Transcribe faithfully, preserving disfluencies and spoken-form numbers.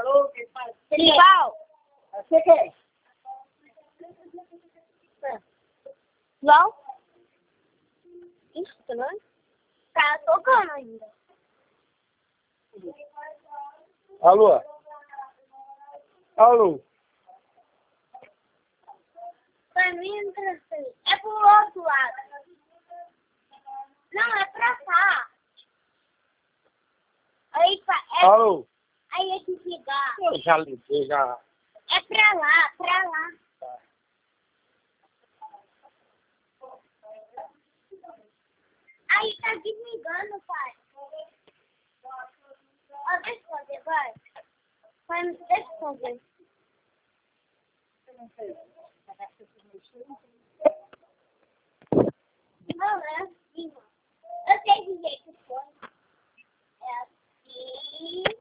Tribal. Você quem? João? Isso também? Tá tocando ainda. Alô? Alô? Pra mim, é pro outro lado. Não, é pra cá. Aí, é, Alô? aí é que ligar. Eu já liguei, já. É pra lá, pra lá. Aí tá desligando, pai. Ó, deixa eu fazer, vai. Pai, deixa eu fazer. Não, é assim, ó. Eu sei dizer que foi. É assim.